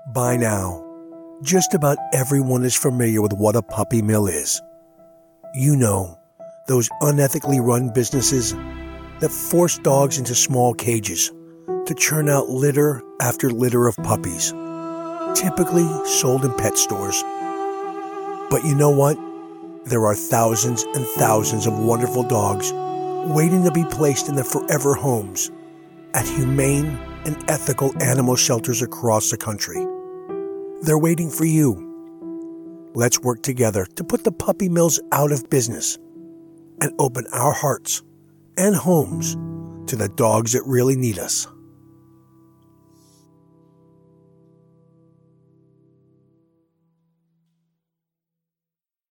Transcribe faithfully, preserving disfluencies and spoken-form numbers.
By now, just about everyone is familiar with what a puppy mill is. You know, those unethically run businesses that force dogs into small cages to churn out litter after litter of puppies, typically sold in pet stores. But you know what? There are thousands and thousands of wonderful dogs waiting to be placed in the forever homes at humane and ethical animal shelters across the country. They're waiting for you. Let's work together to put the puppy mills out of business and open our hearts and homes to the dogs that really need us.